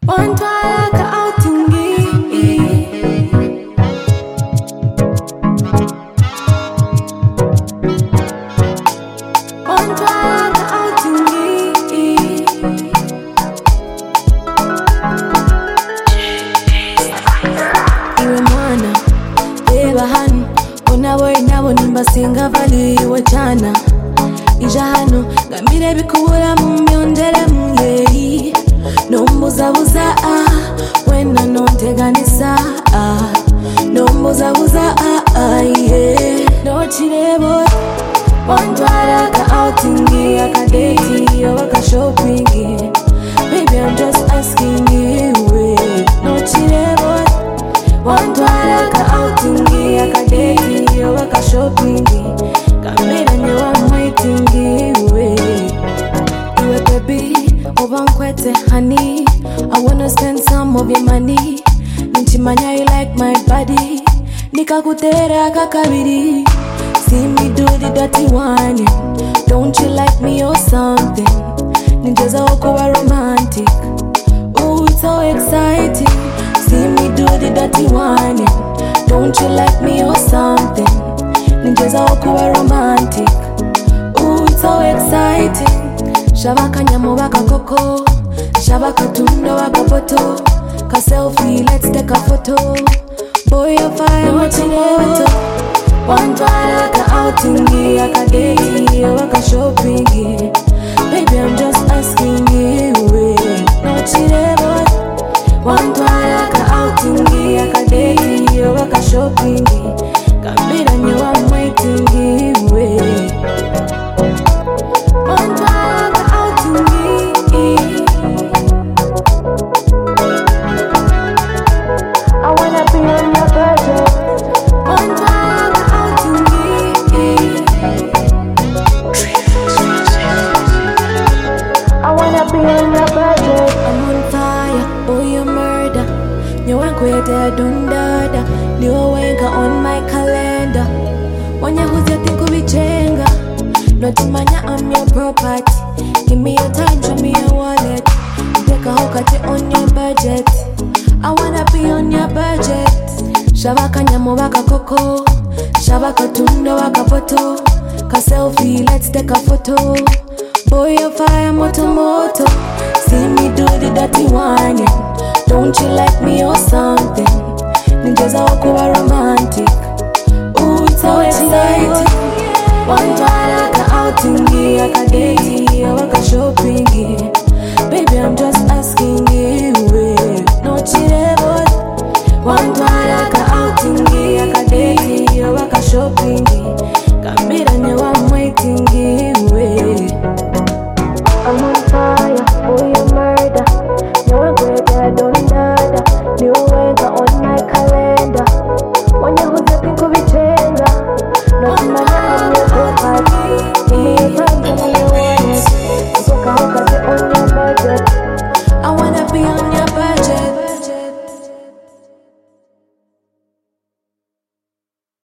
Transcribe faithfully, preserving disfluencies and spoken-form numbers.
Want to like a outing. Want to like a outing. Iwe mwana, beba hano, unawe nabo nimbasinga vali iwe chana. Ija hano, gambire bikubura mu myondere mu yeyi. Nombuzabuza ah, wena nonteganisa ah. Nombuzabuza ah ah yeah. No chirebo, wantwala ka outingi, aka date, or aka shoppingi. Baby I'm just asking you. No chirebo, wantwala ka outingi, aka date, or aka shoppingi. Kamera nyo I'm waiting you. Iwe baby Obankwete honey, I wanna spend some of your money. Ninchimanya you like my body, nikakutera kakabiri. See me do the dirty one, don't you like me or something? Ninjaza okuwa romantic, oh it's so exciting. See me do the dirty one, don't you like me or something? Ninjaza okuwa romantic, oh it's so exciting. Shabaka nyamo baka koko, shabaka tundo waka poto. Ka selfie, let's take a photo. Boy you're fire, what you know. Want to like a outingi, aka date, or aka shoppingi. Baby I'm just asking you. No chirebo. Want to like a outingi, aka date, or aka shoppingi. Kamera nyo I'm waiting you. Want to like a outingi. I wanna be on your budget. Want to like a outingi. I wanna be on your budget. I'm on fire, oh you murder. You want kwete dundada. Niwe wenga on my calendar. Wanya huzi tinku bichenga. Notimanya I'm your property. Give me your time, show me your wallet. Take a hokate on your budget. I wanna be on your budget. Shabaka nyamo baka koko, shabaka tundo waka poto. Ka selfie, let's take a photo. Boy you're fire, moto moto. See me do the dirty one, don't you like me or something? Ninjaza okuwa romantic, oh it's so exciting. Want to like a outingi, aka date, or aka shoppingi. Baby I'm just